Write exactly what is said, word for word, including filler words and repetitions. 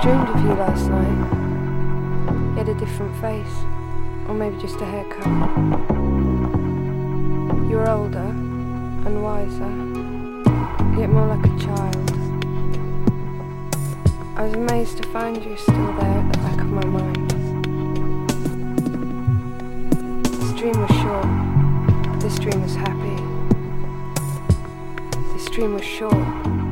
dreamed of you last night. You had a different face, or maybe just a haircut. You were older and wiser, yet more like a child. I was amazed to find you still there at the back of my mind. This dream was short, this dream was happy. This dream was short,